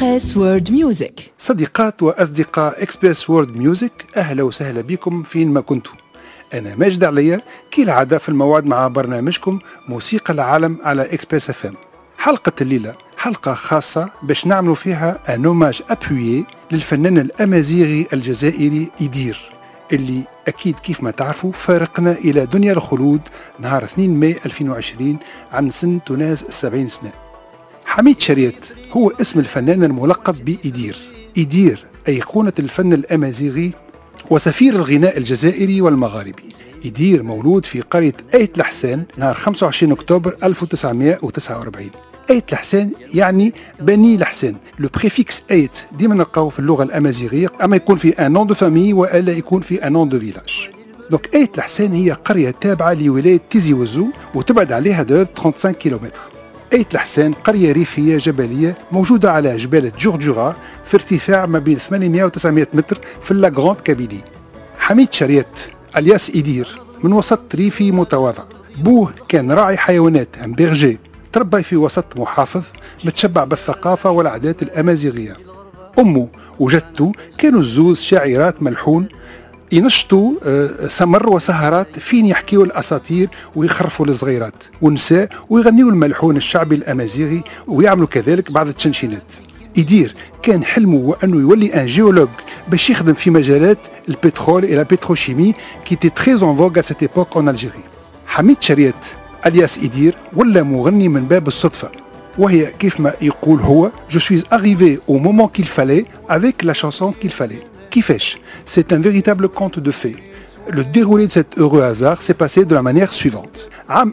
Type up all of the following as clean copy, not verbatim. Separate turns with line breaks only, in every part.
إكسبريس وورد ميوزك.
صديقات وأصدقاء إكسبريس وورد ميوزك، أهلا وسهلا بكم فين ما كنتم. أنا ماجد عليا كالعادة في الموعد مع برنامجكم موسيقى العالم على إكسبريس FM. حلقة الليلة حلقة خاصة باش نعملوا فيها ان اوماج ابويي للفنان الأمازيغي الجزائري إيدير، اللي أكيد كيف ما تعرفوا فارقنا إلى دنيا الخلود نهار 2 ماي 2020 عن سن تناهز 70 سنة. حميد شريط هو اسم الفنان الملقب بإيدير. إيدير أيقونة الفن الأمازيغي وسفير الغناء الجزائري والمغاربي. إيدير مولود في قرية أيت لحسان نهار 25 أكتوبر 1949. أيت لحسان يعني بني لحسان. لو بريفيكس أيت ديما نلقاوه في اللغة الأمازيغية، أما يكون في ان نون دو فامي وإلا يكون في ان نون دو فيلاج. دونك أيت لحسان هي قرية تابعة لولاية تيزي وزو وتبعد عليها 35 كيلومتر. أيت لحسان قرية ريفية جبلية موجودة على جبال جورجورا في ارتفاع ما بين 800 و 900 متر في اللاغراند كابيلي. حميد شريط الياس إيدير من وسط ريفي متواضع. بوه كان راعي حيوانات ام بيرجي، تربى في وسط محافظ متشبع بالثقافة والعادات الأمازيغية. أمه وجدته كانوا الزوز شاعرات ملحون ينشطوا سمر وسهرات فين يحكيوا الأساطير ويخرفوا الصغيرات والنساء ويغنيوا الملحون الشعبي الأمازيغي ويعملوا كذلك بعض التشنشينات. إيدير كان حلمه وأنه يولي ان جيولوج باش يخدم في مجالات البترول إلى البتروشيمي كي تي تري اون فوغ ا سيت ايبوك اون الجيري. حميد شريط الياس إيدير ولا مغني من باب الصدفة، وهي كيف ما يقول هو Je suis arrivé au moment qu'il fallait avec la chanson qu'il fallait. كيفاش؟ C'est un véritable conte de fées. Le déroulé de cet heureux hasard s'est passé de la manière suivante. عام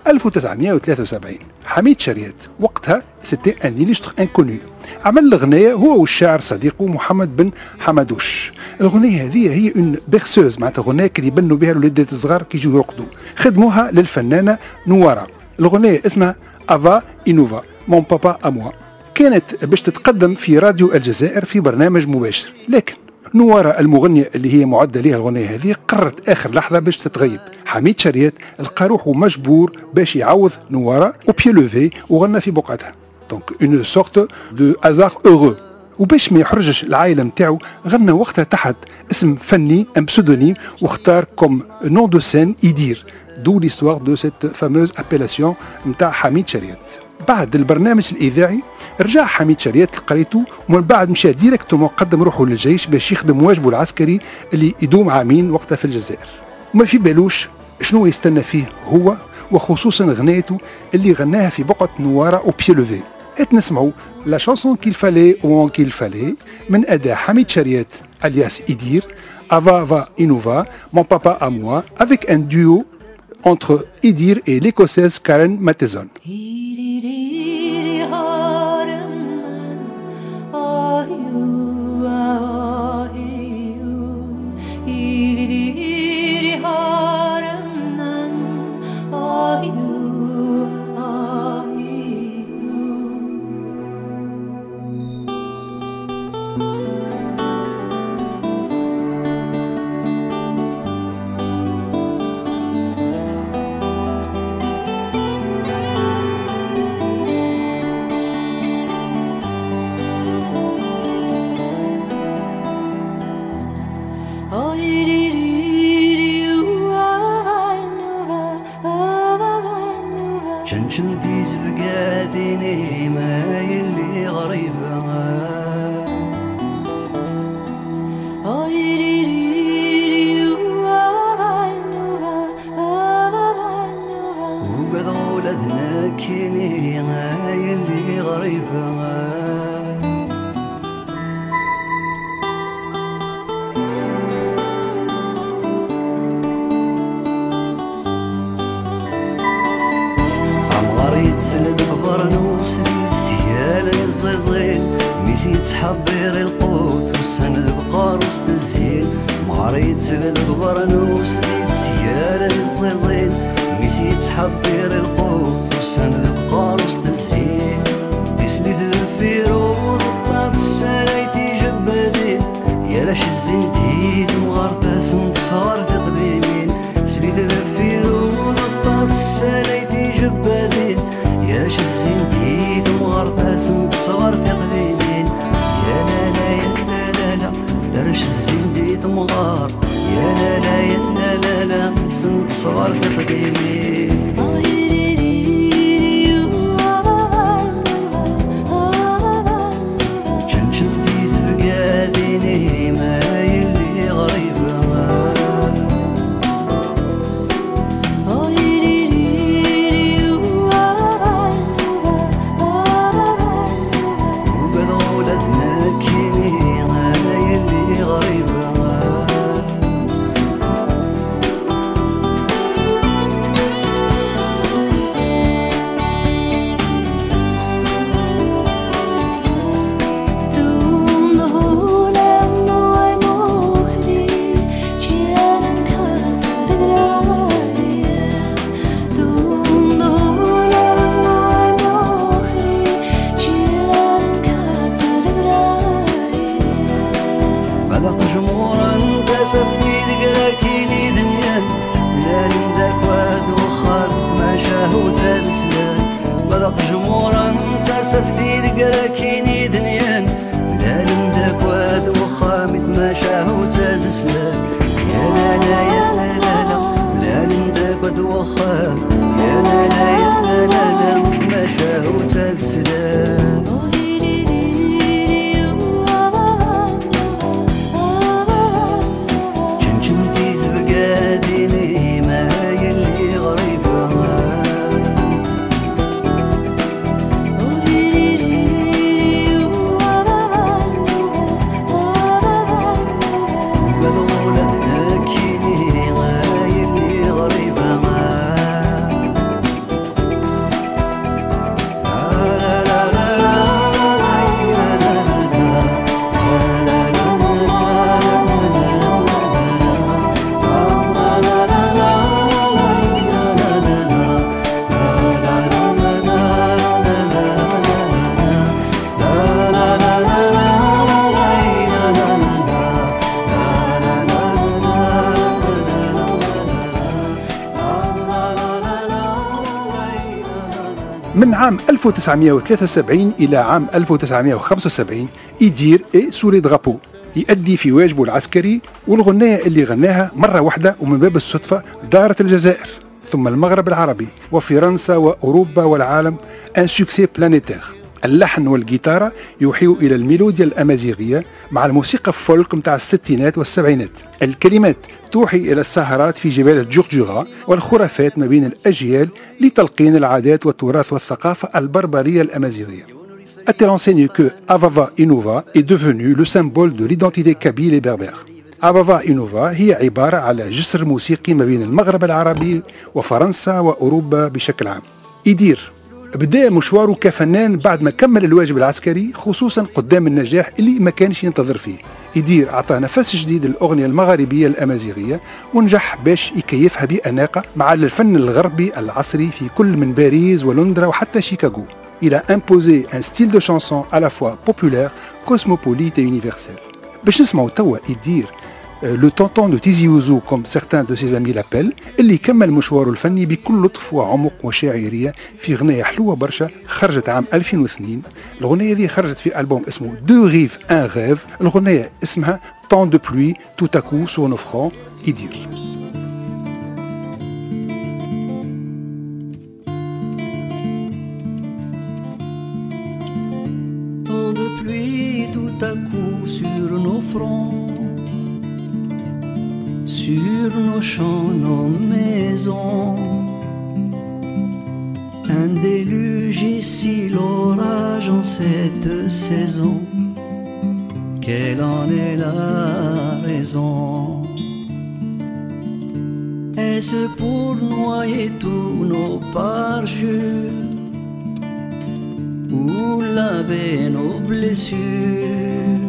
1973 حميد شريط وقتها c'était un illustre inconnu. عمل الغنية هو والشاعر صديقه محمد بن حمدوش. الغنية هذه هي اون بيرسوز، معناتها غنية اللي يبنوا بها الوليدات الصغار كي يجوا يرقدوا. خدموها للفنانة نوارا. الغنية اسمها افا انوفا مون بابا اموا. كانت باش تتقدم في راديو الجزائر في برنامج مباشر، لكن نوارا المغنية اللي هي معدة لها الغنية هذه قررت آخر لحظة باش تتغيب. حميد شريط لقى روحه مجبور باش يعوض نوارا وبيي لوفي وغنى في بقعتها. دونك اون سورت دو هازار اورو. وباش ما يحرجش العائلة نتاعو غنى وقتها تحت اسم فني ام بسودونيم واختار كوم نون دو سين إيدير، دو ليستوار دو سيت فاموز ابيلاسيون نتاع حميد شريط. بعد البرنامج الإذاعي رجع حميد شريط لقريته ومن بعد مشى ديريكتومون قدم روحه للجيش باش يخدم واجبه العسكري اللي يدوم عامين وقتها في الجزائر. وما في بالوش شنو يستنى فيه هو، وخصوصا غنيته اللي غناها في بقعة نوارا وبيي لوفي. نسمعوا لا شانسون كيل فالي وان كيل فالي من أداء حميد شريط الياس إيدير افا فا انوفا مون بابا اموا avec un duo entre Idir et l'écossaise Karen Matheson.
شنشنتي سبقاتيني ما يلي غريبة وقد غولتنا كيني ما يلي غريبة سند قبرنوس دي السيالة الزيزين ميسي تحبير القوت وسند بقاروس تزين مغاريت سند قبرنوس دي السيالة الزيزين ميسي تحبير القوت وسند بقاروس تزين تسلي الفيروز طاد السلايتي جبادين يا لاش الزنتيد مغارتاس نتصار تقديمين سلي الفيروز طاد السلايتي جبادين ياش الزنتيد وغرباس نتصور تقليدين صغار تقديمي شنشنتي زبقاديني ما يلي غريبة وبدو لذنكيني ما يلي غريبة ملق جمورا تسفدي دقراكيني دنيان لا لمدك واد وخامت ما شاهو زاد سلاك يا لا لا يا لا لا لا لا لمدك واد وخام يا لا لا يا لا لا لا ما شاهو زاد سلاك شنشنتي زبقاديني ما يلي غريبة
من عام 1973 إلى عام 1975 يدير سولي درابو يؤدي في واجبه العسكري، والغنية اللي غناها مرة واحدة ومن باب الصدفة دارت الجزائر ثم المغرب العربي وفرنسا وأوروبا والعالم ان سوكسي بلانيتير. اللحن والجيتارة يوحيوا إلى الميلوديا الأمازيغية مع الموسيقى فولك متاع الستينات والسبعينات. الكلمات توحي إلى السهرات في جبال جورجورا والخرافات ما بين الأجيال لتلقين العادات والتراث والثقافة البربرية الأمازيغية. A-t-elle enseigné que Avava Inova est devenu le symbole de l'identité kabyle et berbère. Avava Inova هي عبارة على جسر موسيقي ما بين المغرب العربي وفرنسا وأوروبا بشكل عام. يدير بدأ مشواره كفنان بعد ما كمل الواجب العسكري، خصوصا قدام النجاح اللي ما كانش ينتظر فيه. يدير أعطى نفس جديد للأغنية المغاربية الأمازيغية ونجح باش يكيفها بأناقة مع الفن الغربي العصري في كل من باريس ولندرا وحتى شيكاغو. Il a imposé un style de chanson à la fois populaire, cosmopolite et universel. باش نسمعوا توا يدير le tonton de Tizi Ouzou comme certains de ses amis l'appellent، اللي كمل مشواره الفني بكل لطف وعمق وشاعرية في غنية حلوة برشا خرجت عام 2002. الغنية دي خرجت في ألبوم اسمه Deux Rives Un Rêve. الغنية اسمها Temps de pluie tout à coup sur nos fronts. يدير
Temps de pluie tout à coup sur nos fronts, sur nos champs, nos maisons. Un déluge ici, l'orage en cette saison. Quelle en est la raison? Est-ce pour noyer tous nos parjures ou laver nos blessures?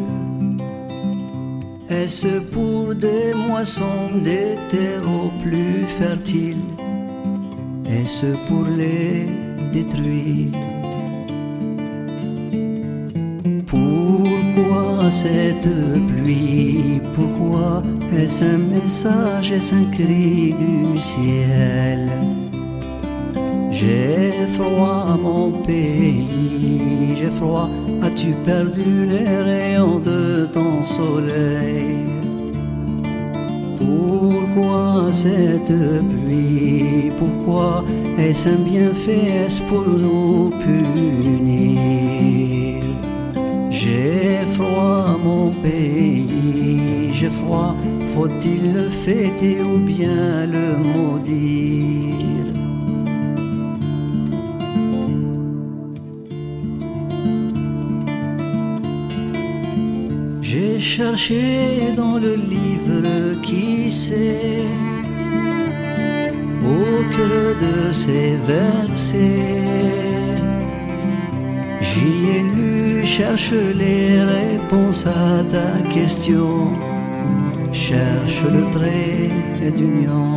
Est-ce pour des moissons, des terreaux plus fertiles? Est-ce pour les détruire? Pourquoi cette pluie? Pourquoi est-ce un message, est-ce un cri du ciel? J'ai froid mon pays, j'ai froid. As-tu perdu les rayons de ton soleil? Pourquoi Pourquoi cette pluie? Pourquoi est-ce un bienfait? Est-ce pour nous punir? J'ai froid mon pays, j'ai froid. Faut-il le fêter ou bien le maudire? J'ai cherché dans le livre, qui sait, au cœur de ces versets, j'y ai lu, cherche les réponses à ta question, cherche le trait d'union.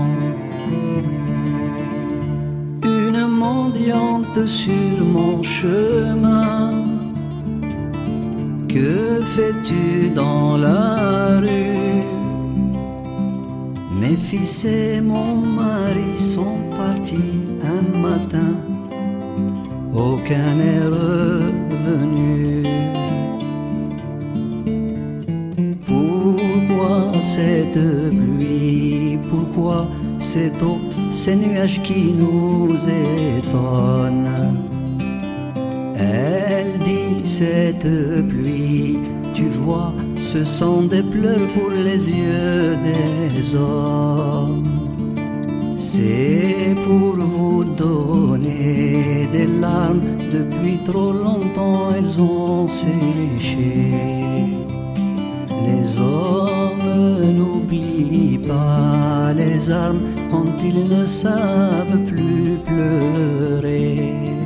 Une mendiante sur mon chemin, que fais-tu dans la rue? Mes fils et mon mari sont partis un matin, aucun n'est revenu. Pourquoi cette pluie? Pourquoi cette eau, ces nuages qui nous étonnent? Elle dit cette pluie, tu vois, ce sont des pleurs pour les yeux des hommes. C'est pour vous donner des larmes, depuis trop longtemps elles ont séché. Les hommes n'oublient pas les armes quand ils ne savent plus pleurer.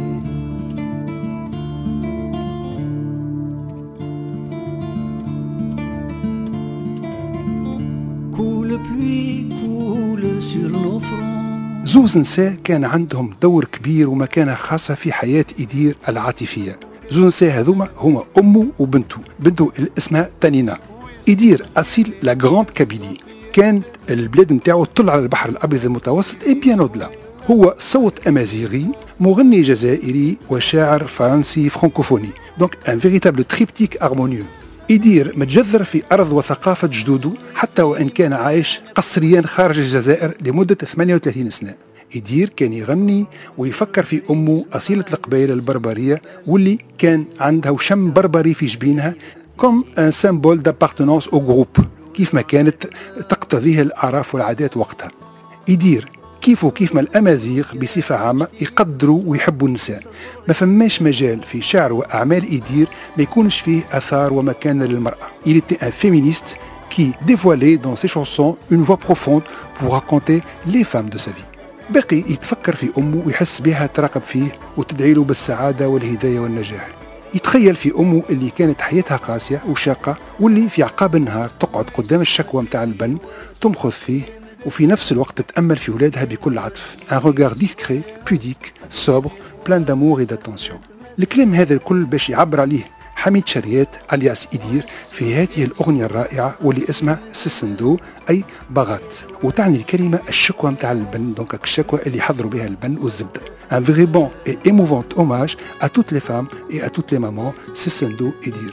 Coule pluie, coule sur nos fronts.
زوز نساء كان عندهم دور كبير ومكانة خاصة في حياة إيدير العاطفية. زوز نساء هذوما هما أمه وبنته. بنته اسمها تانينا. إيدير أصيل لا غراند كابيلي، كان البلاد نتاعو تطل على البحر الأبيض المتوسط إي بيان أودلا. هو صوت أمازيغي، مغني جزائري وشاعر فرنسي فرانكوفوني، دونك ان فيريتابل تريبتيك هارمونيو. إيدير متجذر في أرض وثقافة جدوده حتى وإن كان عايش قسريا خارج الجزائر لمدة 38 سنة. إيدير كان يغني ويفكر في أمه أصيلة القبائل البربرية واللي كان عندها وشم بربري في جبينها كوم ان سيمبول دابارتونونس أو جروب، كيف ما كانت تقتضيه الأعراف والعادات وقتها. إيدير كيف ما الأمازيغ بصفة عامة يقدروا ويحبوا النساء، ما فماش مجال في شعر وأعمال إيدير ما يكونش فيه أثار ومكانة للمرأة. Il était un féministe qui dévoilait dans ses chansons une voix profonde pour raconter les femmes de sa vie. باقي يتفكر في أمه ويحس بها تراقب فيه وتدعي له بالسعادة والهداية والنجاح. يتخيل في أمه اللي كانت حياتها قاسية وشاقة واللي في عقاب النهار تقعد قدام الشكوى متاع البن تمخذ فيه، وفي نفس الوقت تتأمل في ولادها بكل عطف. un regard discret, pudique, sobre, plein d'amour et d'attention. الكلام هذا الكل باش يعبر عليه حميد شريات الياس إيدير في هذه الأغنية الرائعة واللي اسمها سيسندو أي باغات، وتعني الكلمة الشكوى متاع البن، دونك الشكوى اللي يحضروا بها البن والزبدة. un vrai bon et émouvant hommage à toutes les femmes et à toutes les mamans. سيسندو إيدير.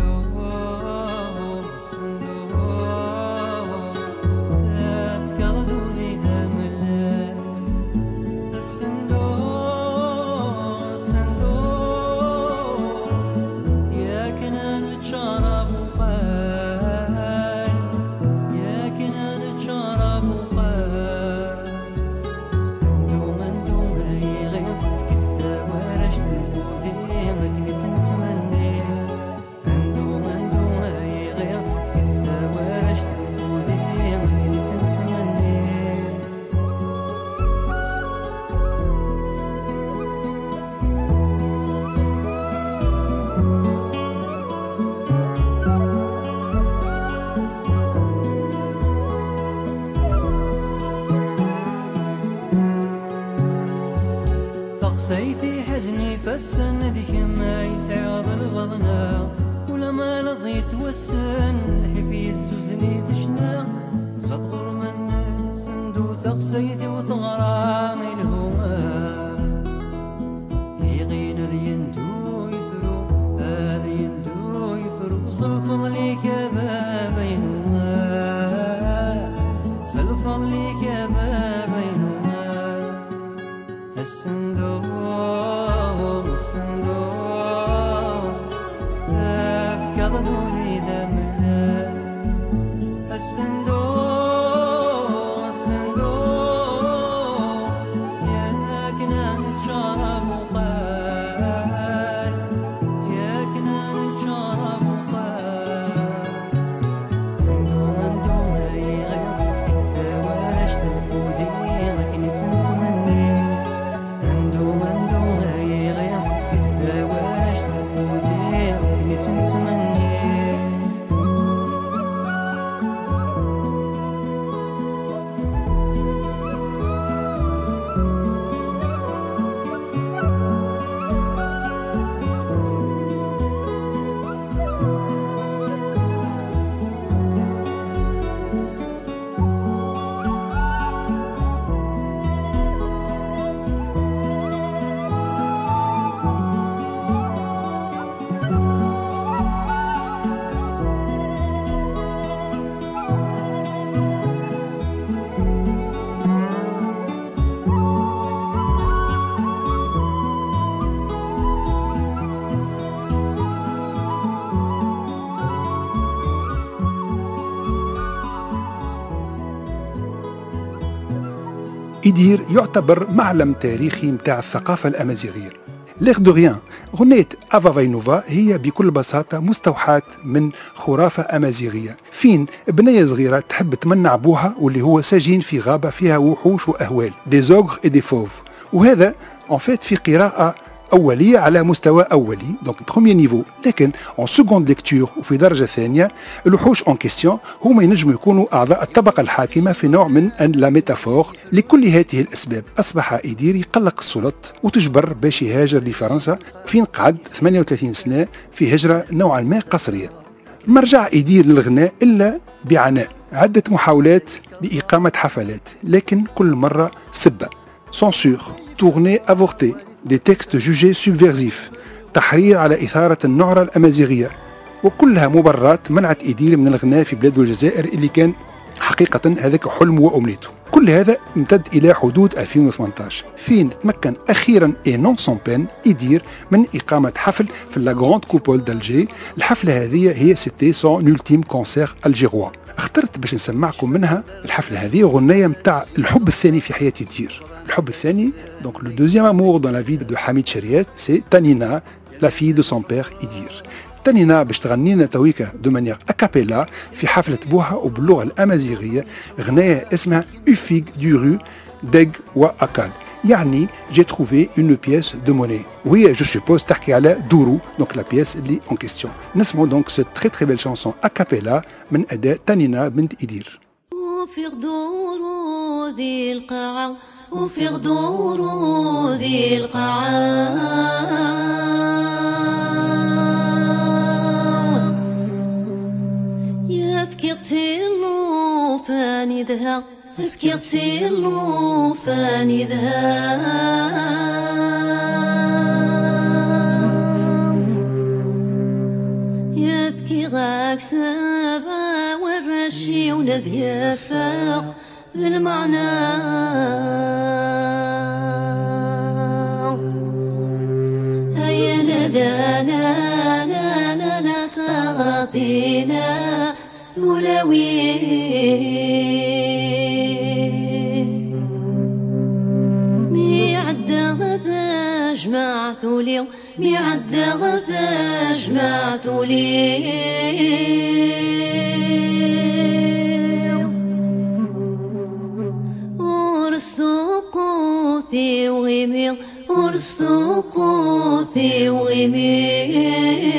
سيفي حزني فالسن ذيك ما يسعد الغضنا ولما لزيت والسن حفي الزوزني دشنا زطغر من الصندوق ثقسيتي وثغرى منهما يغين ذيندو يفرو ذيندو يفرو صلفض لي كبابينهما سلفض
إدير يعتبر معلم تاريخي متاع الثقافة الأمازيغية. ليغ دو غيان غنية أفا فاينوفا هي بكل بساطة مستوحاة من خرافة أمازيغية، فين بنية صغيرة تحب تمنع بوها واللي هو سجين في غابة فيها وحوش وأهوال دي زوغ إي دي فوف. وهذا في قراءة أولية على مستوى أولي دونك بروميير نيفو، لكن en seconde lecture وفي درجة ثانية الوحوش en question هما ينجموا يكونوا أعضاء الطبقة الحاكمة في نوع من لا ميتافور. لكل هذه الأسباب أصبح إدير يقلق السلط وتجبر باش يهاجر لفرنسا، فين قعد 38 سنة في هجرة نوعا ما قصرية. ما رجع إدير للغناء إلا بعناء، عدة محاولات لإقامة حفلات لكن كل مرة سبة، سونسور، tournée avortée، des textes jugés subversifs، تحرير على إثارة النعرة الأمازيغية، وكلها مبررات منعت إدير من الغناء في بلاد الجزائر اللي كان حقيقة هذاك حلم وأمنيته. كل هذا امتد إلى حدود 2018 فين تمكن أخيرا et non sans peine إدير من إقامة حفل في لا غراند كوبول d'Alger. الحفلة هذه هي سيتي سون أولتيم كونسير الجيروا. اخترت باش نسمعكم منها الحفلة هذه غنية متاع الحب الثاني في حياة إدير. الحب الثاني donc le deuxième amour dans la vie de Hamid Chériet c'est Tanina, la fille de son père Idir. تانينا باش تغني لنا تويكا دو مانيير اكابيلا في حفلة بوها وباللغة الأمازيغية غناية اسمها أوفيغ دو رو ديغ وأكال، يعني جي تروفي اون بيس دو موني، وهي جو سوبوز تحكي على دورو دونك لا بيس اللي اون كيستيون. نسمعوا دونك سو تري تري بيل شانسون اكابيلا من أداء تانينا بنت إدير.
أوفيغ دورو ذي القاعة، أوفيغ دورو ذي القاعة، يبكي قتيلو فاني ذها، يبكي قتيلو فاني ذها، يبكي غاك سبعة والرشي ونذيا فاق ذي المعنى، هيا لا لا لا لا لا لا تغطينا ثلوي ميعد غذا جمع ثولي، ميعد غذا جمع ثولي، ورسوقوثي وغيمي، ورسوقوثي وغيمي،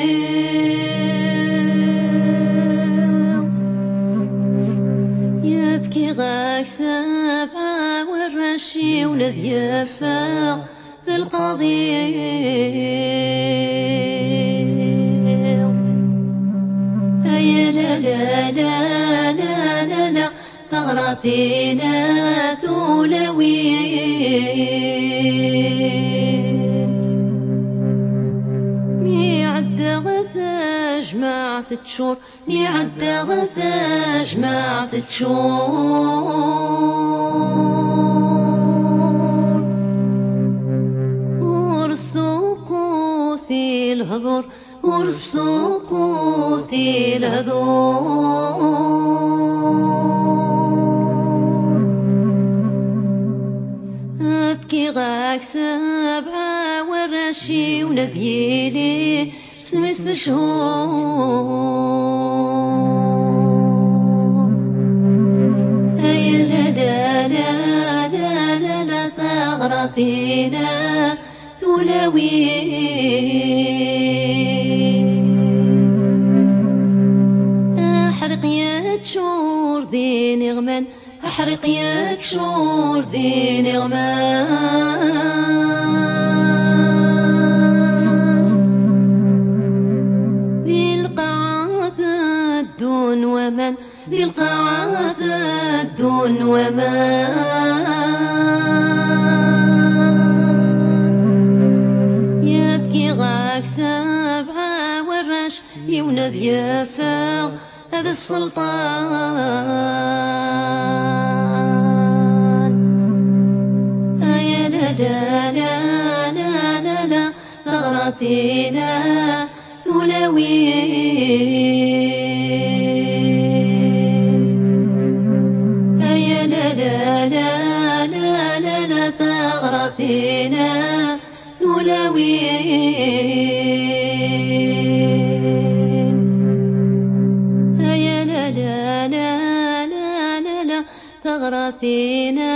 يبكي غاك سبعة والرشي ولذيا فاق ذي القضية، هيا لا لا لا لا لا لا ثغرتنا ثولوين، ميعد غثا جمع ثتشور، ميعد غثا جمع ثتشور، ورسوقوثي الهضور والسقوط الهضور أبكي غاك سبعة ورشي ونذيلي سمس مشهور هيا لا لا لا لا لا لا ثغرتنا ثلوي أحرق يا تشور ذي نغمان أحرق يا تشور ذي نغمان ذي القاعات الدون ومن ذي القاعات الدون ومن يبكي غاك سبعة ورش يونذ يفاغ هذا السلطان يا لا لا لا لا لا لا ثغرتنا ثلوين يا لا لا لا لا لا لا ثغرتنا ثلوين يا لا لا لا لا لا لا ثغرتنا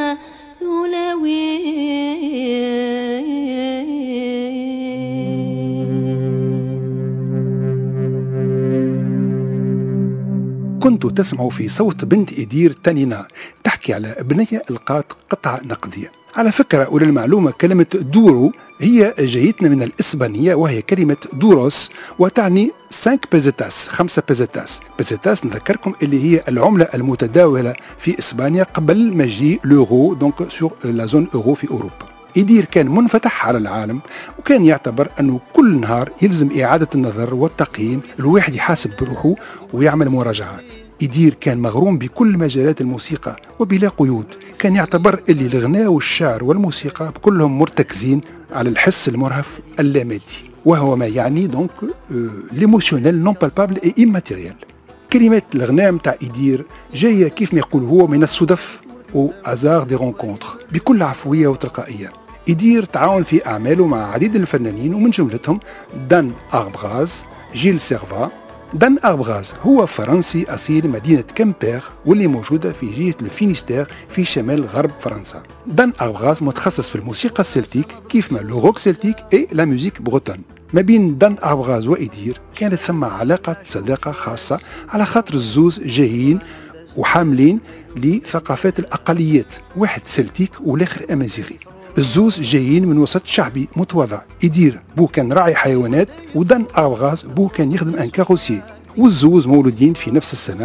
كنت تسمع في صوت بنت إدير تانينا تحكي على بنية القات قطعة نقدية. على فكرة وللمعلومة كلمة دورو هي جايتنا من الإسبانية وهي كلمة دوروس وتعني 5 بيزيتاس 5 بيزيتاس. بيزيتاس نذكركم اللي هي العملة المتداولة في إسبانيا قبل مجيء لورو دونك سور لا زون أورو في أوروبا. إدير كان منفتح على العالم وكان يعتبر أنه كل نهار يلزم إعادة النظر والتقييم الواحد يحاسب بروحه ويعمل مراجعات. إدير كان مغروم بكل مجالات الموسيقى وبلا قيود. كان يعتبر اللي الغناء والشعر والموسيقى كلهم مرتكزين على الحس المرهف اللامادي وهو ما يعني دونك ليموشنيل نون بالبابل اي إيماتيريال. كلمات الغناء متاع إدير جاية كيف ما يقول هو من الصدف او ازار دي رونكونتر بكل عفوية وتلقائية. إدير تعاون في أعماله مع عديد الفنانين ومن جملتهم دان أربغاز، جيل سيرفا. دان أربغاز هو فرنسي أصيل مدينة كامبير واللي موجودة في جهة الفينيستير في شمال غرب فرنسا. دان أربغاز متخصص في الموسيقى السلتيك كيف ما لو روك سلتيك اي لا ميوزيك بروتون. ما بين دان أربغاز وإدير كانت ثم علاقة صداقة خاصة على خاطر الزوز جايين وحاملين لثقافات الأقليات، واحد سلتيك والآخر أمازيغي. الزوز جايين من وسط شعبي متواضع. إدير بو كان راعي حيوانات ودان أربغاز بو كان يخدم ان كاروسيي والزوز مولودين في نفس السنة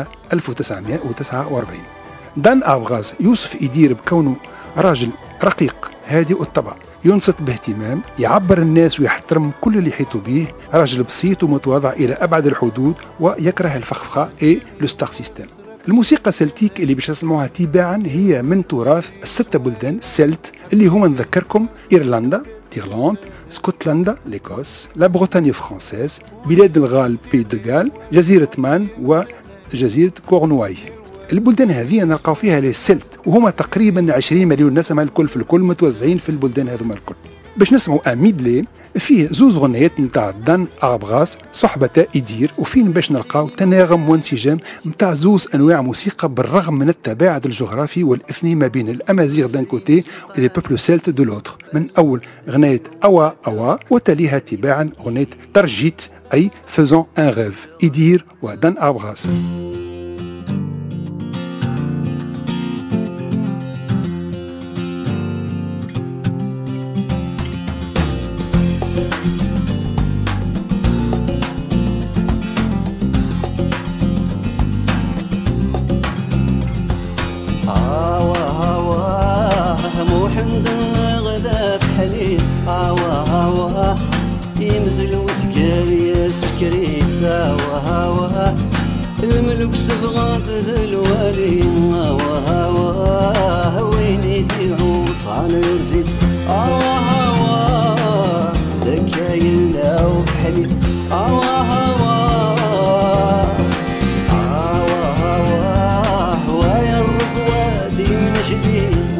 1949. دان أربغاز يوصف إدير بكونه راجل رقيق هادئ الطبع ينصت باهتمام يعبر الناس ويحترم كل اللي يحيطوا به، راجل بسيط ومتواضع إلى أبعد الحدود ويكره الفخفخة اي لو ستار سيستم. الموسيقى السلتيك اللي باش نسمعوها تباعا هي من تراث الستة بلدان السلت اللي هما نذكركم إيرلندا إيرلند، اسكتلندا ليكوس، لا بروتانيا فرانسيز، بلاد الغال بي دو غال، جزيرة مان وجزيرة كورنواي. البلدان هذه نلقاو فيها لي سلت وهما تقريبا 20 مليون نسمة الكل في الكل متوزعين في البلدان هذوما الكل. باش نسمعوا ميدلي فيه زوز غنيات نتاع دان أربغاز صحبة إدير وفين باش نلقاو تناغم وانسجام نتاع زوز أنواع موسيقى بالرغم من التباعد الجغرافي والإثني ما بين الأمازيغ دان كوتي ولي بوبلو سلت دو لوتر. من أول غنية أوا أوا وتليها تباعا غنية ترجيت أي فيزون ان ريف إدير ودان أربغاز.
الملك سبغات الوالي هوا وين يديعو صان يزيد هوا ذكاي إلا وبحلي ويا الرزوة دي نجدين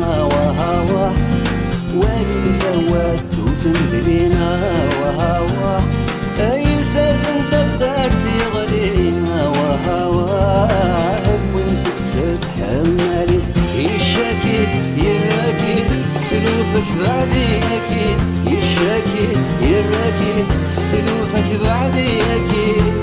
والفوات وثندلينا أي ساس انت بدارتي غلينا وانت تتحملي يشاكي يراكي سلوفك بعدي أكيد يشاكي يراكي سلوفك بعدي أكيد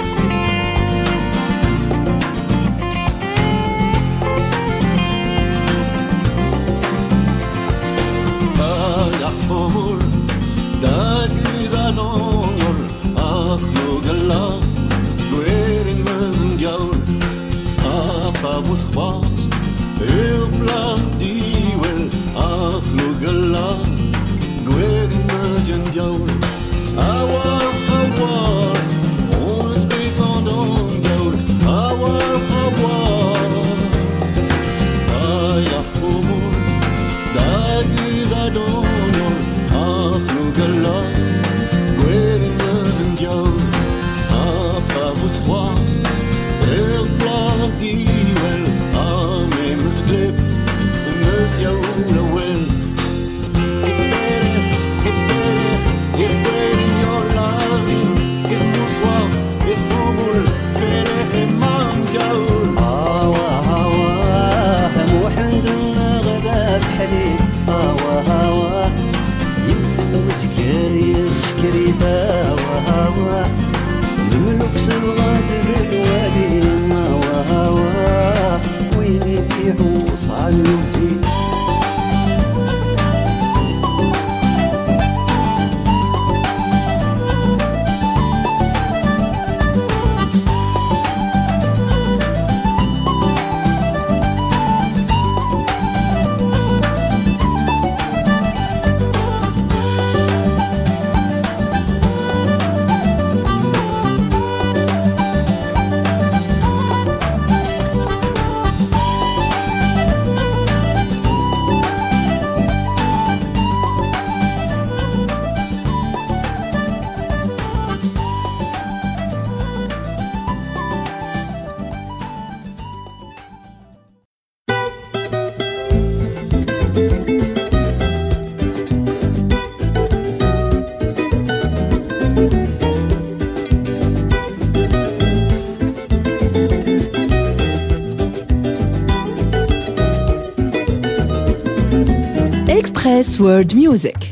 Express World Music.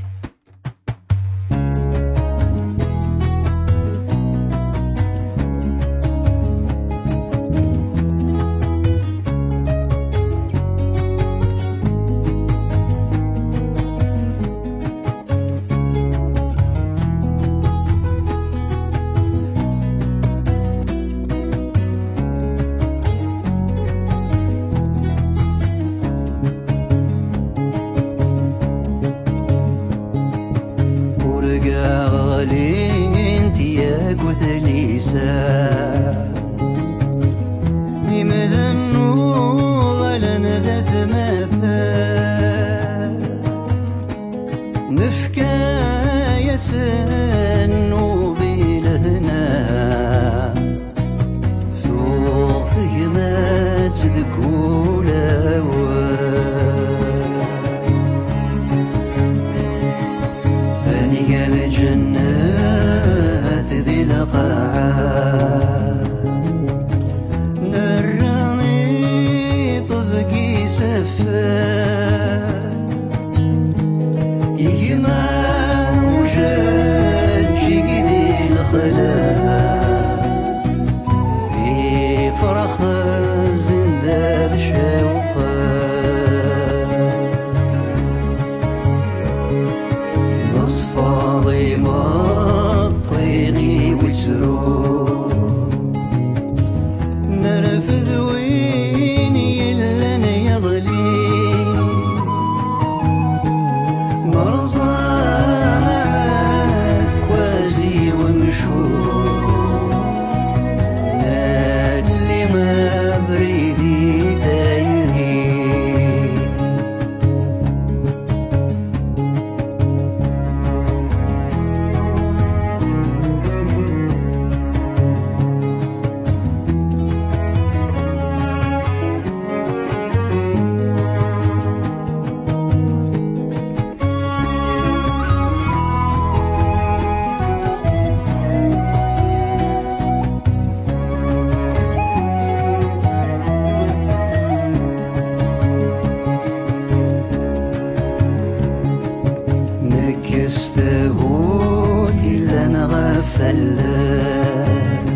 فلان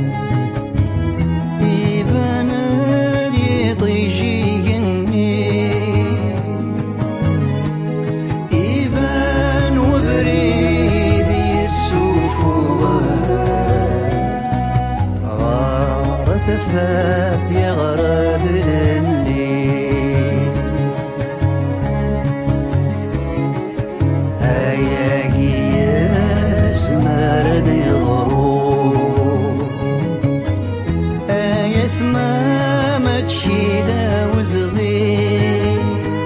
يبان دي طيجي جني يبان وبريد يسوف غارة فات يغرد لليل هيا قياس مرد يغروب هيا ثمامة شيدا وزغير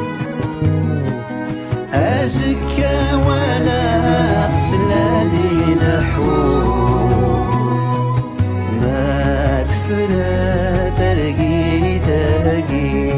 أزكى ولا فلادي لحوم ما تفرى ترقي ترقي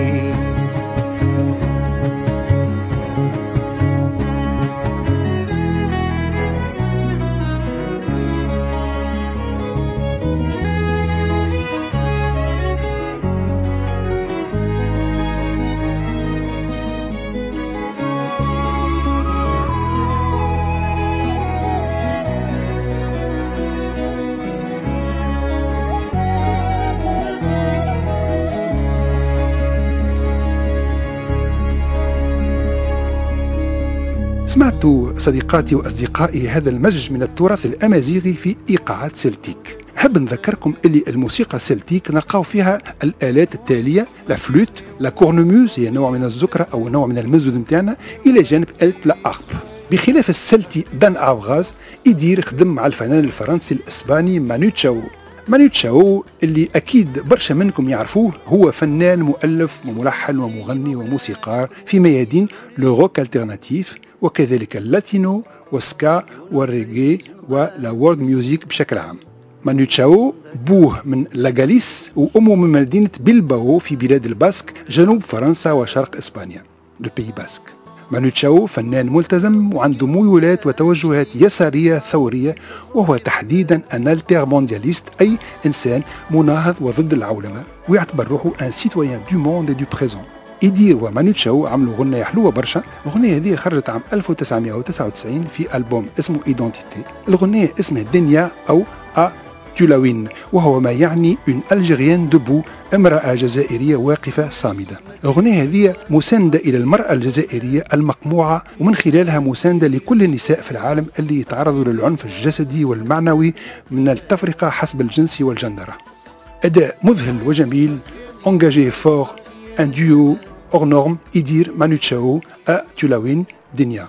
سمعت صديقاتي وأصدقائي هذا المزج من التراث الأمازيغي في إيقاعات سلتيك. نحب نذكركم اللي الموسيقى السلتيك نلقاو فيها الآلات التالية: لا فلوت، لا كورنموز هي نوع من الزكرة أو نوع من المزود متاعنا، إلى جانب آلة لا أرب. بخلاف السلتي دان أوغاز يدير خدم مع الفنان الفرنسي الإسباني مانو تشاو. مانو تشاو اللي أكيد برشا منكم يعرفوه، هو فنان مؤلف وملحن ومغني وموسيقار في ميادين لو روك الترناتيف وكذلك اللاتينو والسكا والريغي ولا وورد ميوزيك بشكل عام. مانو تشاو بوه من لاغاليس وأمه من مدينة بيلباو في بلاد الباسك جنوب فرنسا وشرق إسبانيا، لو بي باسك. مانو تشاو فنان ملتزم وعنده ميولات وتوجهات يسارية ثورية، وهو تحديدا ان التير موندياليست، أي إنسان مناهض وضد العولمة، ويعتبر روحه ان سيتويان دو موند دو بريزون. إيدير ومانو تشاو عملوا غنية حلوة برشا. الغنية هذه خرجت عام 1999 في ألبوم اسمه إيدونتيتي. الغنية اسمها دنيا أو تلاوين، وهو ما يعني اون الجيريان دبو، امرأة جزائرية واقفة صامدة. الأغنية هذه مساندة إلى المرأة الجزائرية المقموعة، ومن خلالها مساندة لكل النساء في العالم اللي يتعرضوا للعنف الجسدي والمعنوي من التفرقة حسب الجنس والجندرة. أداء مذهل وجميل، انجاجي فور، ان ديو اور نورم، يدير مانو تشاو تلاوين دنيا.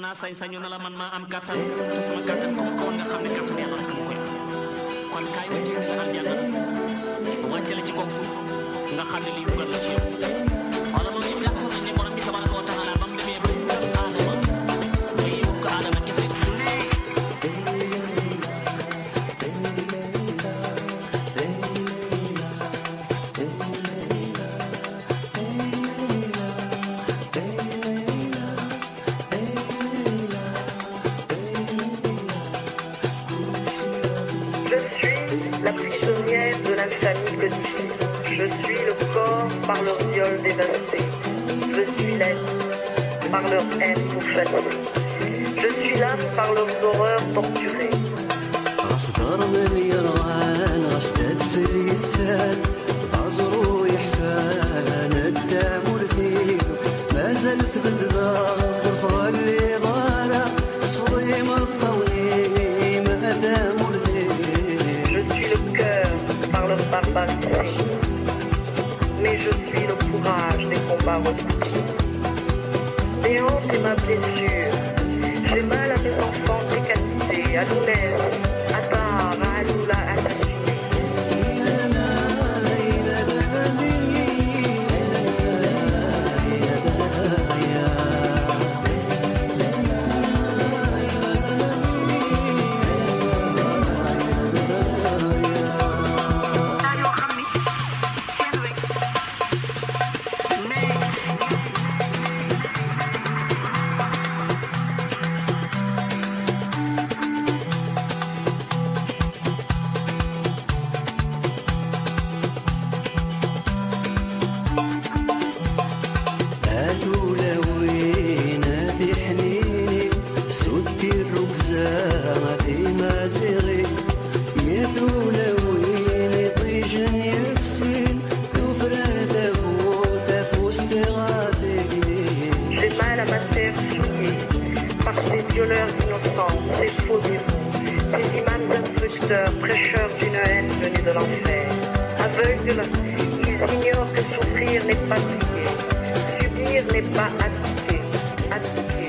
kon kaay ma génn la aljanna wàcce la ci kaw suuf nga xam ne lii dugal la ci yow wala loolu yëpp d'accord nañ ne borom bi tabaraka wa taala ba mu demee ba aadama ba yëwu ko aadama kese
Je suis le corps par leur viol dévasté. Je suis l'être par leur haine pourchassée. Je suis l'âme par leurs horreurs torturées.
أصدر من يرغان أستدفل يسال غزرو يحفان الدم ورثيل ما زلت بالدار ورفض لي ضارة صفضي مطولي ما دام ورثيل.
Je suis le cœur par leur barbarie. Mais je suis le courage des combats redoutables. Mes hontes et ma blessure. J'ai mal à mes enfants décapités, à Lounès, à Tar, à Aloula, à Tachi. violeurs d'innocence, ces faux démons, ces imams instructeurs, prêcheurs d'une haine venue de l'enfer. Aveugles, ils ignorent que souffrir n'est pas prier, subir n'est pas appliquer, appliquer.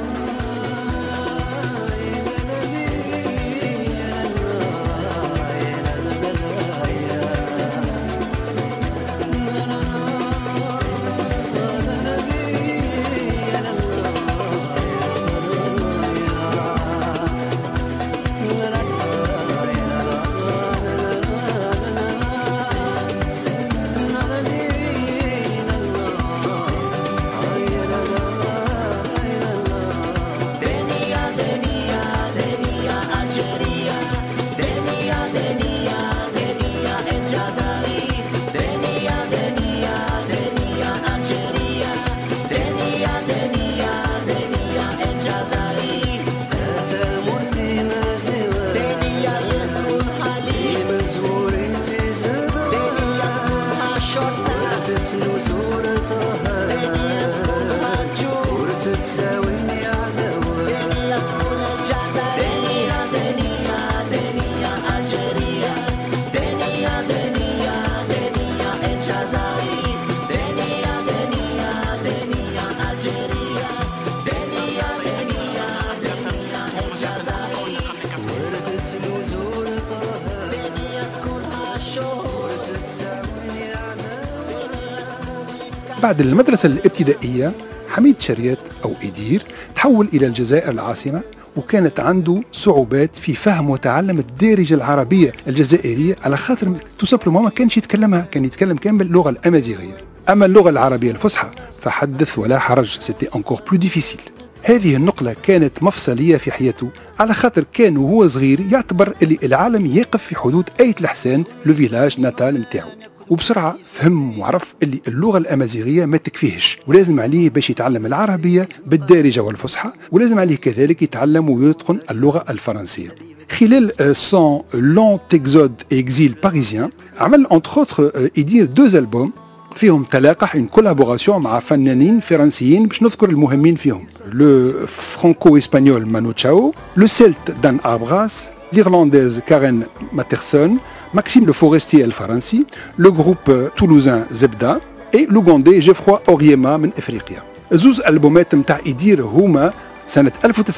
بعد المدرسة الابتدائية حميد شريات أو إيدير تحول إلى الجزائر العاصمة، وكانت عنده صعوبات في فهم وتعلم الدارجة العربية الجزائرية على خاطر توسبل ما كانش يتكلمها، كان يتكلم كامل باللغة الأمازيغية. أما اللغة العربية الفصحى فحدث ولا حرج، سيتي انكور بلو ديفيسيل. هذه النقلة كانت مفصلية في حياته، على خاطر كان وهو صغير يعتبر اللي العالم يقف في حدود آية الحسان لو فيلاج ناتال متاعو، وبسرعة فهم وعرف اللي اللغة الأمازيغية ما تكفيهش، ولازم عليه باش يتعلم العربية بالدارجة والفصحى، ولازم عليه كذلك يتعلم ويتقن اللغة الفرنسية. خلال son long exode et exil parisien عمل entre autres يدير 2 ألبوم فيهم تلاقح une collaboration مع فنانين فرنسيين باش نذكر المهمين فيهم: لو فرانكو اسبانيول مانو تشاو، لو سيلت دان ابراس، l'Irlandaise Karen Matterson, Maxime Le Forestier الفرنسي, le groupe toulousain Zebda et l'Ougandais Geoffroy Oryema من إفريقيا. زوز ألبومات متاع إيدير هما سنة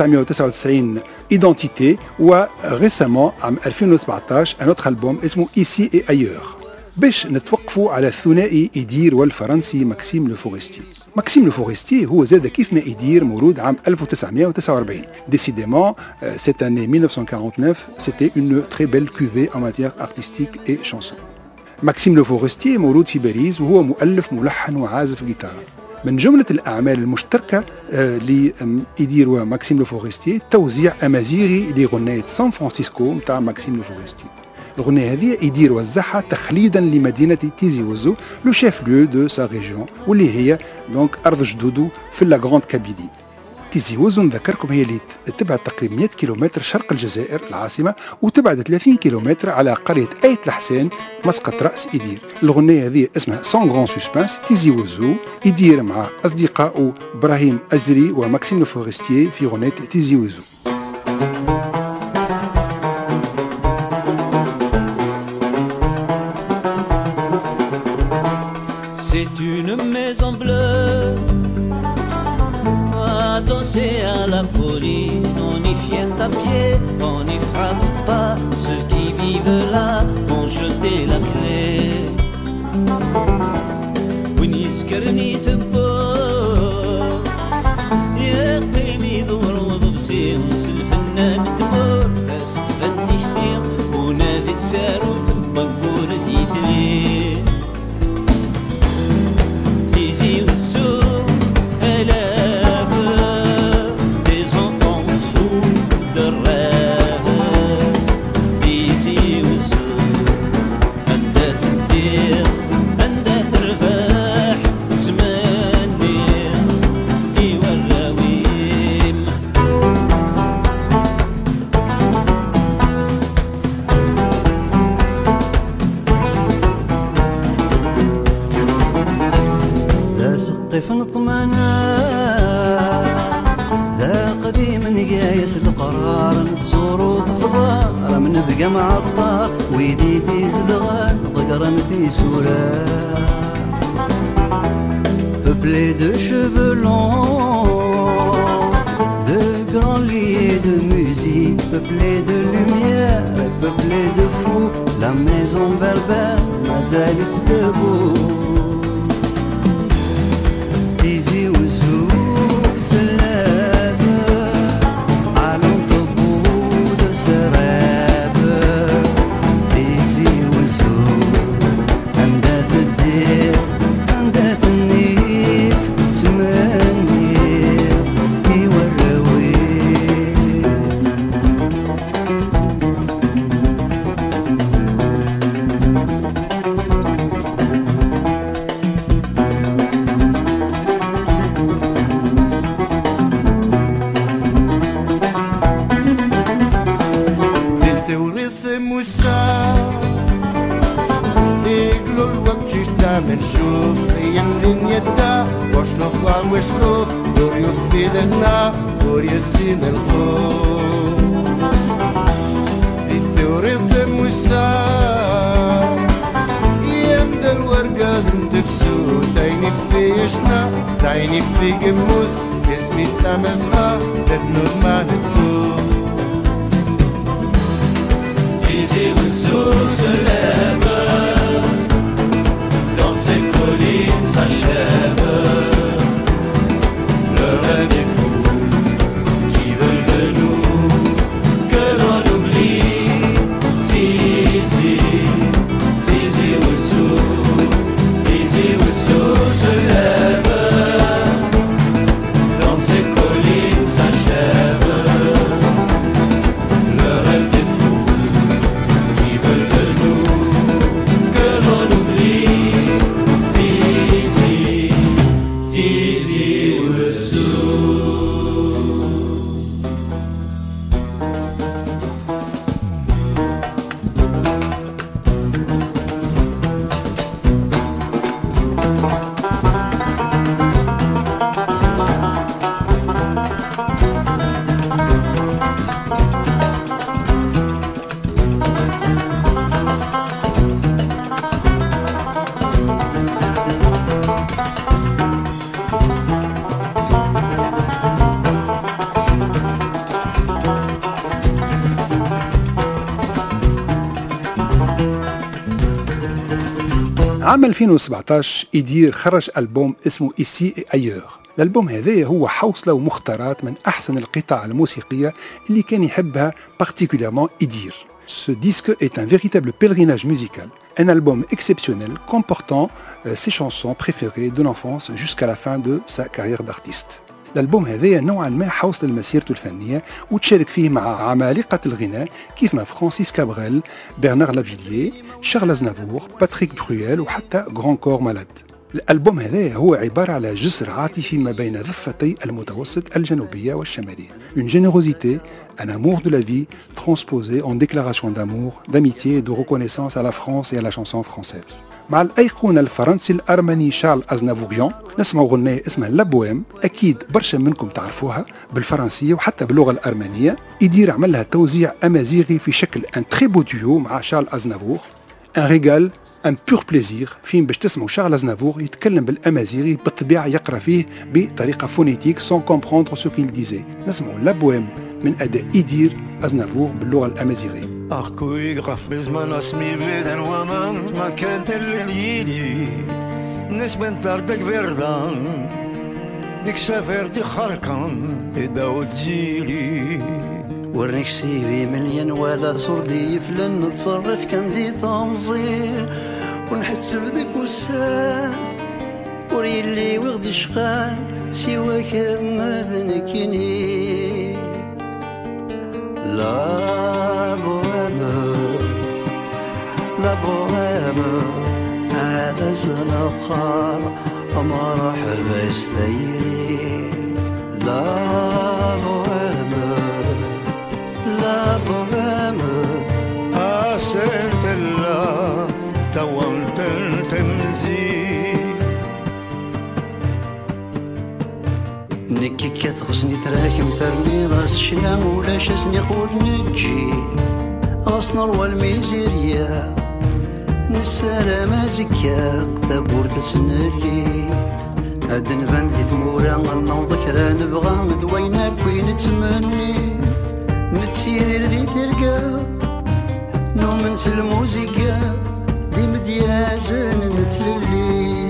1999 Identité وريسامون عام 2017 un autre album اسمه Ici et ailleurs. باش نتوقفوا على الثنائي إيدير والفرنسي ماكسيم لو فورستي. ماكسيم لو فورستي هو زاد كيف ما إيدير مولود عام 1949. Décidément, cette année 1949, c'était une très belle cuvée en matière artistique et chanson. ماكسيم لو فورستي مولود في باريس وهو مؤلف ملحن وعازف جيتار. من جملة الأعمال المشتركة لإيدير وماكسيم لو فورستي توزيع أمازيغي لغنية سان فرانسيسكو متاع ماكسيم لو فورستي. الغنية هذه إيدير وزعها تخليدا لمدينة تيزي وزو لو شيف ليو دو سا ريجيون، واللي هي دونك أرض جدودو في لا غراند كابيلي. تيزي وزو نذكركم هي اللي تبعد تقريبا 100 كيلومتر شرق الجزائر العاصمة، وتبعد 30 كيلومتر على قرية آية الحسان مسقط رأس إيدير. الغنية هذه اسمها سان غران سوسبانس تيزي وزو، إيدير مع أصدقائه إبراهيم أزري وماكسيم لو فورستي في غنية تيزي وزو.
C'est une maison bleue, adossée à la colline. On y vient à pied, on n'y frappe pas. Ceux qui vivent là ont jeté la clé. ونذكرني ثبوت يقيمي دور وضبسي نسل الفنان تموت فاس تفتش فيه ونادي تسارو ثبقور تيثري.
من بقى معطر ويدي تزدغن ضقرن في سورة Peuplé de cheveux longs, de grands lits de musique, peuplé de lumière, peuplé de fous, la maison berbère, ma zalite debout. Tizi Ouzou se lève, allons au bout de ses rêves. Tizi Ouzou, anda تدير, anda تنيف, تمنير, يوروي.
منشوف ايام دنيا دا واش نفضل وشروف دور يفي لنا دور يسين الخوف دي توريت زموسا ايام دا الورقة تنتفسو تايني في يشنا تايني في قموت اسمي استمسخا تدنور ما نتسو Easy with Sous-se-lève ces collines s'achèvent, le rêve est fou, qui veut de nous que l'on oublie. Fizi, Fizi Ouzou se lève, dans ces collines s'achèvent, le rêve est fou, qui veut de nous que l'on oublie.
عام 2017 إدير خرج ألبوم اسمه Ici et Ailleurs. الألبوم هذا هو حوصلة ومختارات من أحسن القطع الموسيقية اللي كان يحبها particulièrement إدير. Ce disque est un véritable pèlerinage musical, un album exceptionnel comportant ses chansons préférées de l'enfance jusqu'à la fin de sa carrière d'artiste. الألبوم هذا نوعا ما حوصل لمسيرته الفنية وتشارك فيه مع عمالقة الغناء كيفما فرانسيس كابريل، برنار لافيلييه، شارل أزنافور، باتريك برويل وحتى غران كور مالاد. الألبوم هذا هو عبارة على جسر عاطفي ما بين ضفتي المتوسط الجنوبية والشمالية. Une générosité, un amour de la vie transposé en déclaration d'amour, d'amitié et de reconnaissance à la France et à la chanson française. مع الأيقونة الفرنسي الأرمني شارل أزنافوريان نسمعوا غنية اسمها لابويم، أكيد برشا منكم تعرفوها بالفرنسية وحتى باللغة الأرمنية. يدير عملها توزيع أمازيغي في شكل ان تري بو ديو مع شارل أزنافور، ان ريغال ان بور بليزير فين باش تسمعوا شارل أزنافور يتكلم بالأمازيغي بالطبيعة، يقرأ فيه بطريقة فونيتيك سون كومبروندر سو كيل ديزي. نسمعوا لابويم من أداء إدير أزنافور باللغة الأمازيغية.
أخكو يقف بزمان اسمي فيدان ومن ما كانت الليلي نسبة طردك فردان ديك سافر دي خرقان يداو تجيلي
ورنيك سيفي مليان ولا صردي يفلن نتصرف كان دي تمزير ونحس بدك وسان وريلي وغدي شقان سواك مدنكيني لا بوهيم هذا زنقار مرحبا استيري لا بوهيم
أسنت الله تومت التمزيل
نكي كتخصني تراكم ثرني راس شنام ولا شسني خور نجي مسنر والميزيريا نسالة مازكا ثبورت سنري هاد نبندي ثمورا غنوض كرا نبغى دوينا كوين نتمني نتسير ذي ترقى نومنس الموسيقى دي مديازن نتللي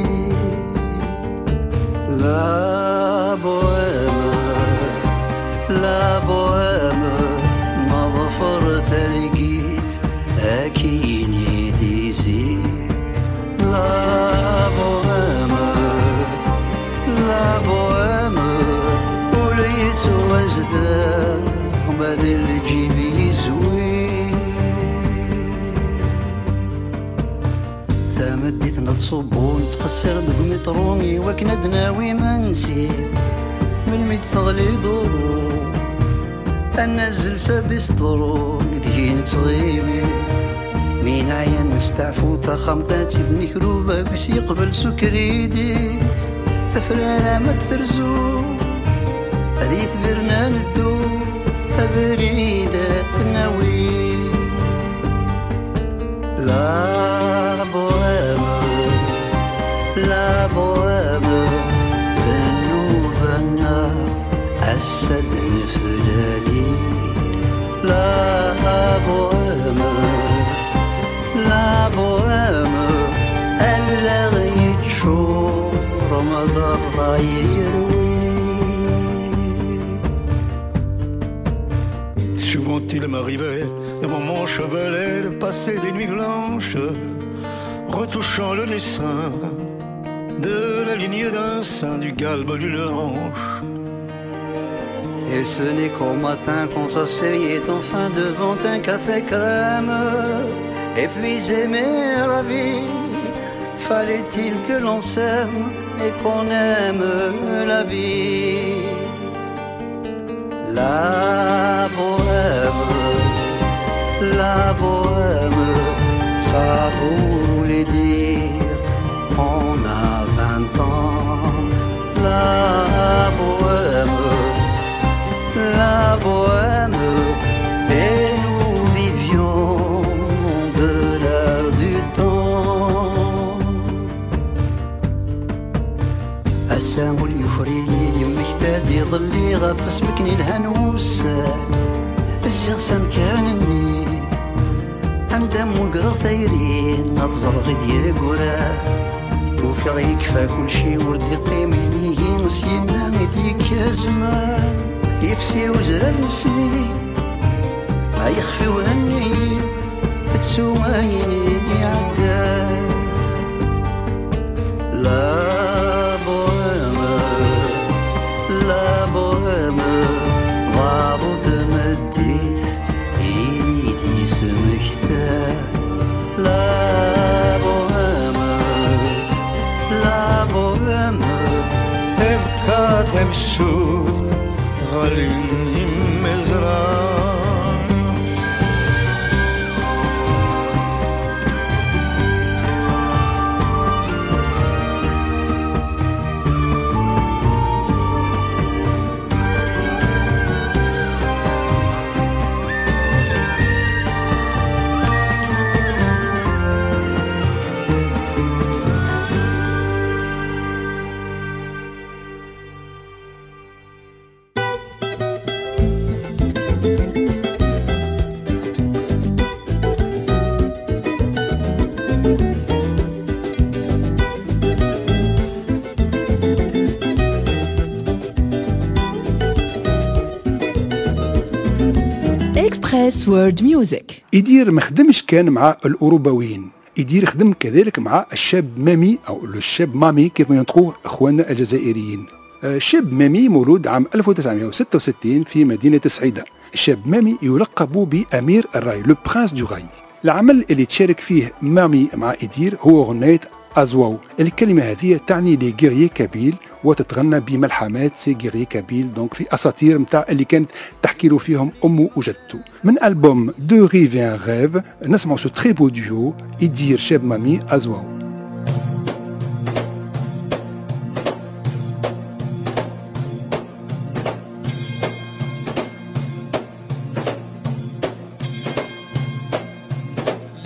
لا بوهمة لا بوهمة ما ظفر تلقيت أكيني ذيزي لا بوهمة لا بوهمة وليت وزدا بدل جيبي زوي ثمديت نتصبو نتقصر دق مترومي وكنا دناوي منسي من ميت ثغلي دورو انزل سابس طرو قدهي نتغيبي مين عيان نستعفو تخمتاتي بنكروبة باش يقبل سكريدي ثفرارة ما تثرزو هذي ثبرنا ندو أبريدة تناوي لا بوهمة لا بوهمة ذنوبنا أسد نفلالي لا بوهمة لا بوهمة ألا غيتشو رمضان رايروي.
Souvent il m'arrivait devant mon chevalet de passer des nuits blanches, retouchant le dessin de la ligne d'un sein, du galbe d'une hanche.
Et ce n'est qu'au matin qu'on s'asseyait enfin devant un café crème, épuisé mais ravi. Fallait-il que l'on s'aime et qu'on aime la vie? La bohème, ça voulait dire on a 20 ans. La bohème, et nous vivions de l'air du temps. السامو اليفري يمكتاد يظلي غف اسمكني الهنوسال الزغسان كانني عندم وقرا ثيرين نتزر غدي قرا وفي يكفى كل شي ورد يقيمني نسينا نديك يا زمان يفسي وزرا نسني ما يخفي وهني تسوميني عداد لا ضابو تمديث إليدي سمكثا لا بوهمة
ابقى تمسوث غالين مزران
إكسبريس وورد ميوزك.
إدير مخدمش كان مع الأوروباويين، إدير خدم كذلك مع الشاب مامي أو الشاب مامي كيف ما ينطقوه إخواننا الجزائريين. الشاب مامي مولود عام 1966 في مدينة سعيدة. الشاب مامي يلقب بأمير الراي، لو برانس دو راي. العمل اللي تشارك فيه مامي مع إدير هو غنية أزواو. الكلمة هذه تعني لي غيريي كابيل وتتغنى بملحمات سي غيريي كابيل، دونك في أساطير متاع اللي كانت تحكي له فيهم أمه وجدته. من ألبوم دو ريف ان ريف نسمعوا سو تري بو ديو إدير شاب مامي أزواو.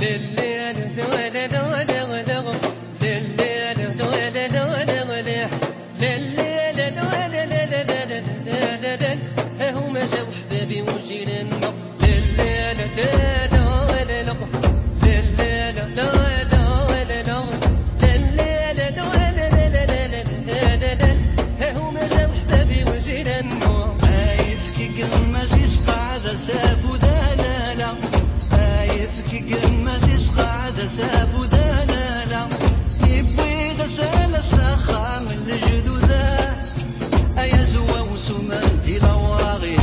هما جاو حبابي وجيراننا سافو دلالا خايف كي قماس يسقعد سافو دلالا يبوي دا سالا ساخا من الجدودا ايا زوا وسومان دي لواغي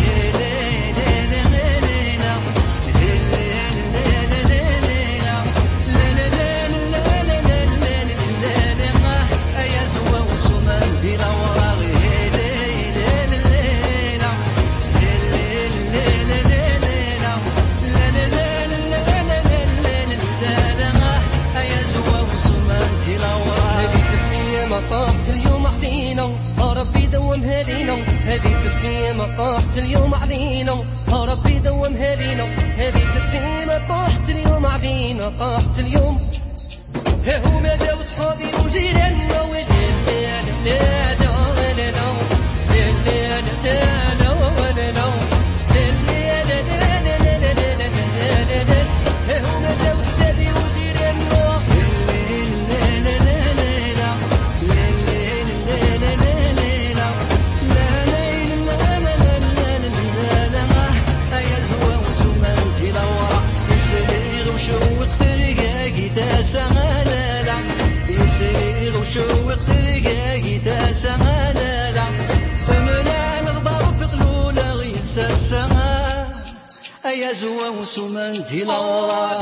هذه تبسيمة طاحت اليوم علينا ربي دوم هالينا هذه تبسيمة طاحت اليوم علينا طاحت اليوم هما جاو صحابي وجيراننا هما جاو حبابي وجيراننا سمالالا يسير وشوق ترقاقي تا سمالالا فملا نغضر في قلولا غيسى السما أيا زوا وسمان دي لورا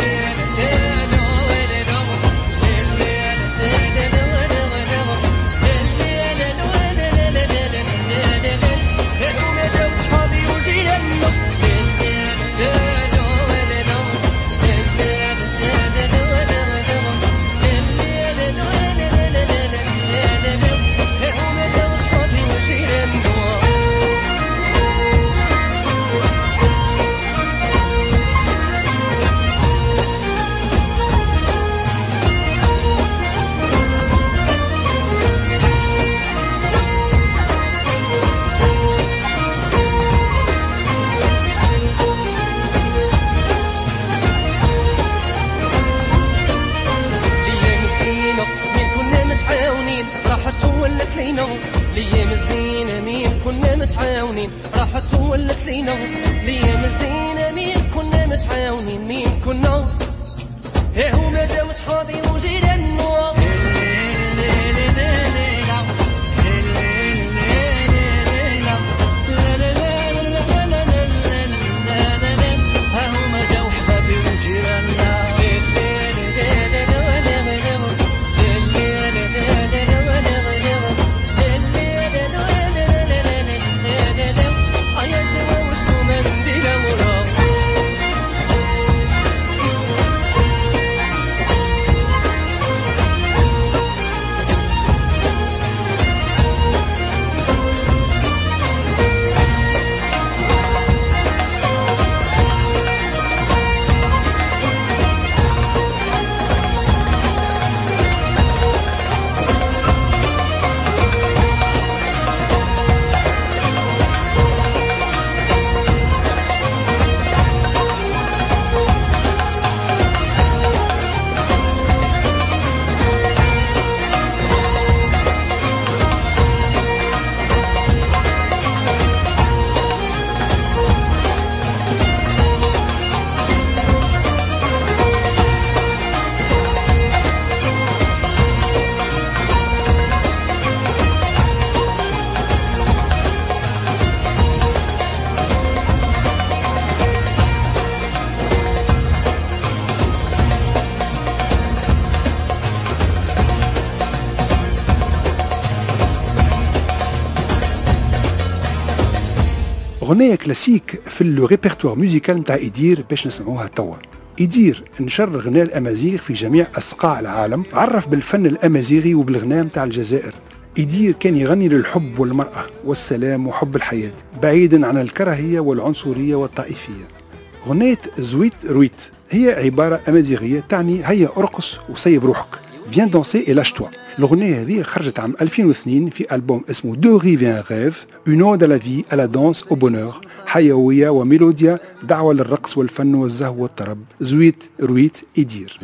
ليام الزينة مين كنا متعاونين راحت ولت لينا ليام الزينة مين كنا متعاونين مين كنا هما جاو صحابي وجيراننا هما جاو حبابي وجيراننا
أغنية كلاسيك في لو ريبرتوار ميوزيكال نتاع إيدير باش نسمعوها توا. إيدير نشر غناء الأمازيغ في جميع أصقاع العالم، عرف بالفن الأمازيغي وبالغناء نتاع الجزائر. إيدير كان يغني للحب والمرأة والسلام وحب الحياة بعيدا عن الكراهية والعنصرية والطائفية. غنية زويت رويت هي عبارة أمازيغية تعني هيا أرقص وسيب روحك. Viens danser et lâche-toi. الأغنية هذه خرجت عام 2002 في ألبوم اسمه Deux rives et un rêve, une ode à la vie, à la danse, au bonheur. حيوية وميلوديا، دعوة للرقص والفن والزهو والطرب. زويت رويت إدير.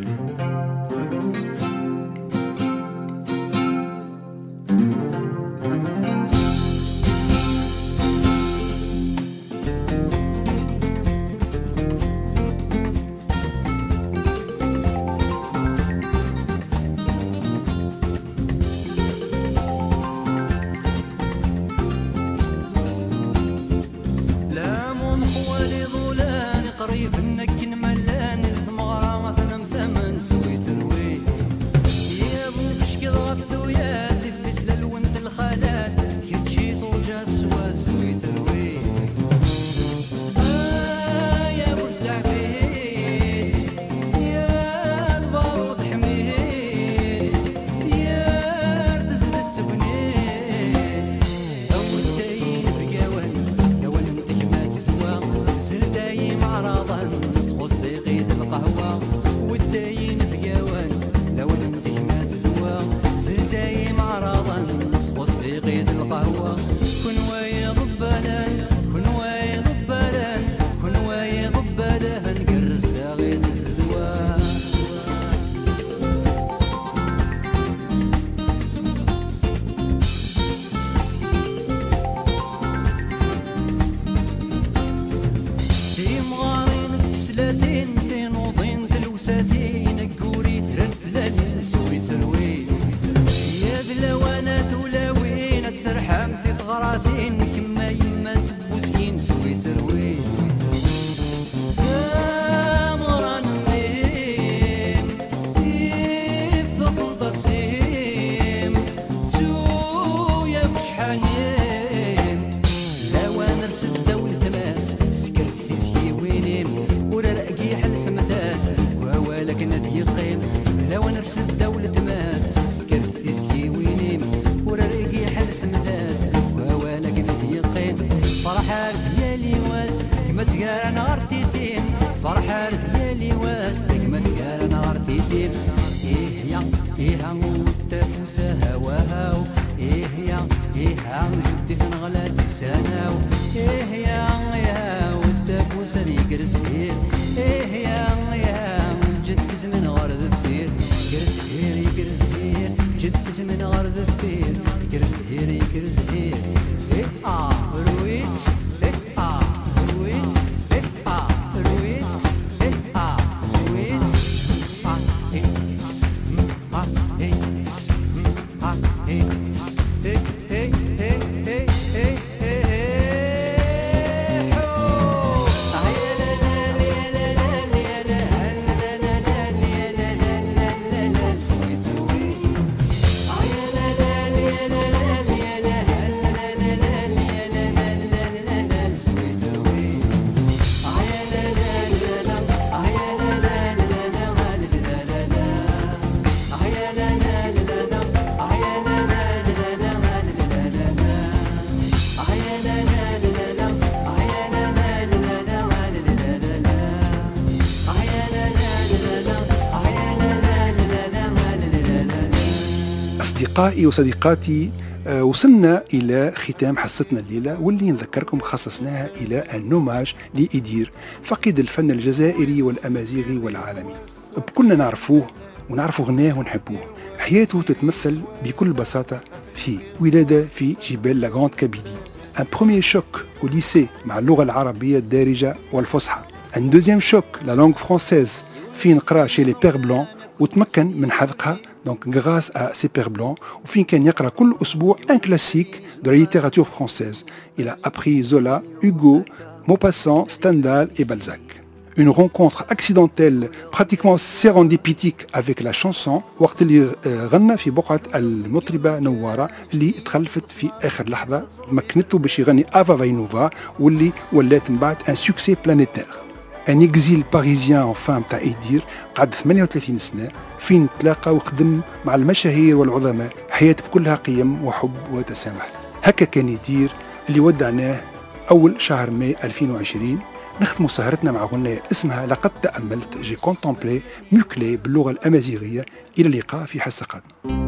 أصدقائي وصديقاتي، وصلنا إلى ختام حصتنا الليلة، واللي نذكركم خصصناها إلى النوماج لإدير فقيد الفن الجزائري والأمازيغي والعالمي. بكلنا نعرفوه ونعرفوا غناه ونحبوه. حياته تتمثل بكل بساطة في ولادة في جبال لاغراند كابيلي، un premier choc au lycée مع اللغة العربية الدارجة والفصحى، un deuxième choc la langue française فين قرأ chez les pères blancs وتمكن من حذقها donc grâce à ces pères blancs، وفين كان يقرأ كل أسبوع un classique de la littérature française. Il a appris Zola, Hugo, Maupassant, Stendhal et Balzac. Une rencontre accidentelle pratiquement sérendipétique avec la chanson وقت اللي غنى في بقعة المطربة نوارة اللي تخلفت في آخر لحظة مكنته باش يغني آفا فاينوفا واللي ولات من بعد un succès planétaire. ان اكزيل باريزيان enfin متاع إدير قعد 38 سنة فين تلاقى وخدم مع المشاهير والعظماء، حياة كلها قيم وحب وتسامح. هكا كان إدير اللي ودعناه أول شهر ماي 2020 نختم سهرتنا مع غنية اسمها لقد تأملت جي كونتمبلي ميوكلي باللغة الأمازيغية. إلى اللقاء في حصة قادمة.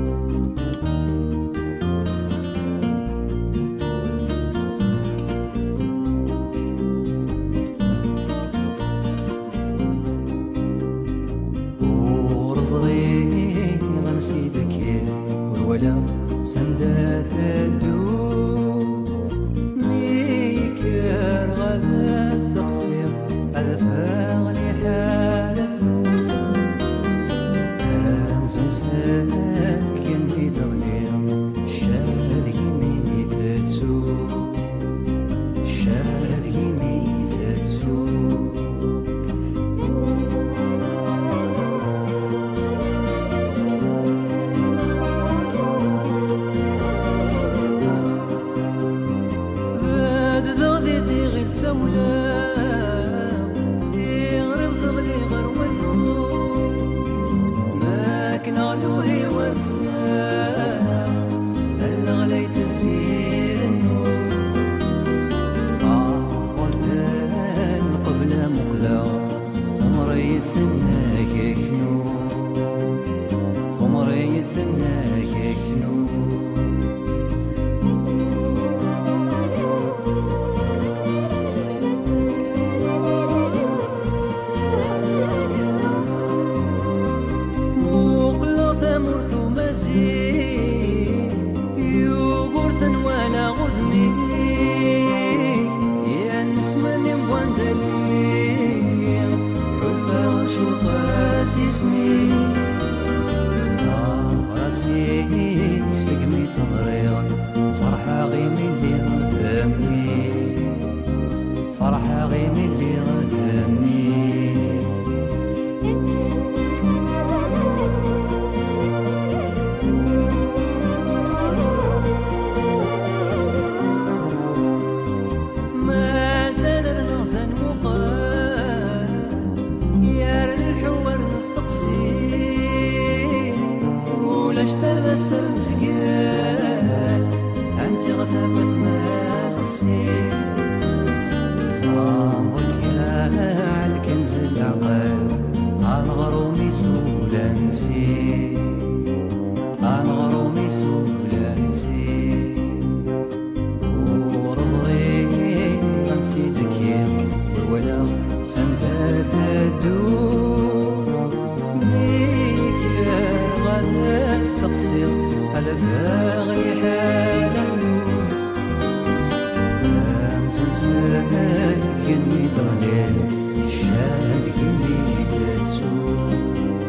ولا سندات الدور ميكر غدا استقصير هذا فاغني حالة أمزم ساكن في دغلير شاد يميت تسور شاد يميت تسور فرحة غيمي اللي غزمني ما زال الغزن مقال يا الحوار مستقسين ولا اشتغل السر مزقال انسي غثافة ما تغسين الكنز العقل عن غرومي سولانسي عن غرومي سولانسي ورزري غنسيتك ولا سندات الدور ميك غدا استقصير هذا فاغي حالة زلزال يني ضليل شاد يني تتسوق